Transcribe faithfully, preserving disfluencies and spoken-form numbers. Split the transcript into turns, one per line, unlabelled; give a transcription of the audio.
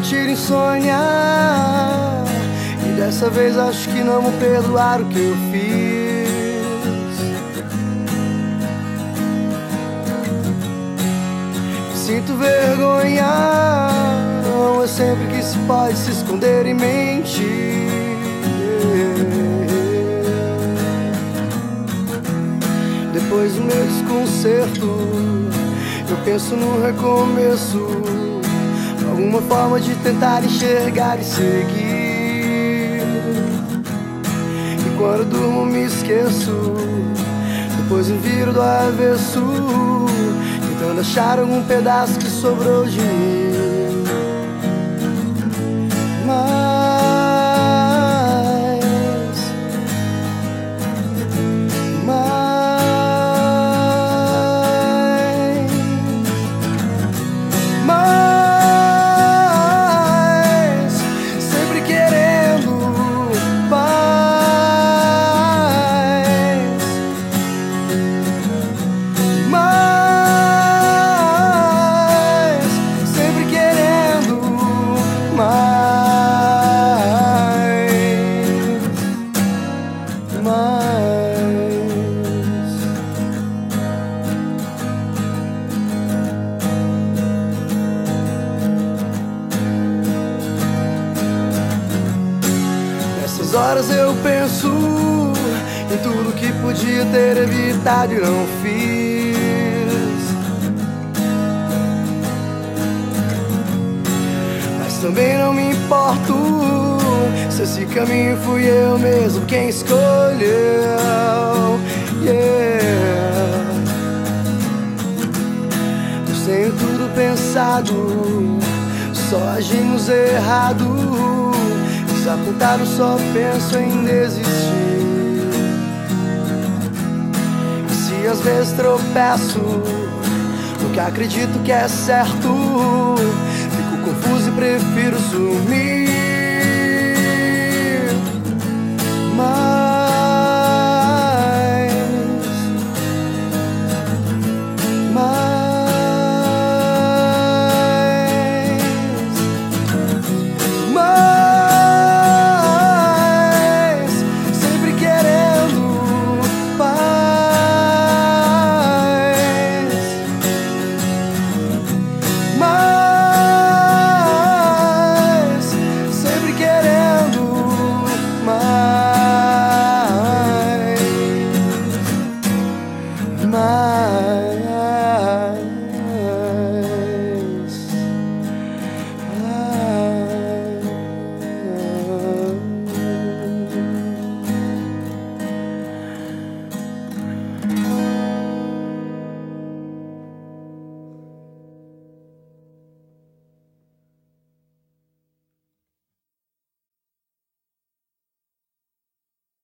sentir insônia, e dessa vez acho que não vou perdoar o que eu fiz. Sinto vergonha, não é sempre que se pode se esconder e mentir. Depois do meu desconcerto, eu penso no recomeço, alguma forma de tentar enxergar e seguir. E quando durmo me esqueço, depois me viro do avesso, tentando achar algum pedaço que sobrou de mim. Mas nessas horas eu penso em tudo que podia ter evitado e não fiz. Mas também não me importo se esse caminho fui eu mesmo quem escolheu. Yeah. Eu tenho tudo pensado, só agimos errado. Desapontado, só penso em desistir. E se às vezes tropeço no que acredito que é certo, fico confuso e prefiro sumir. Mas mais.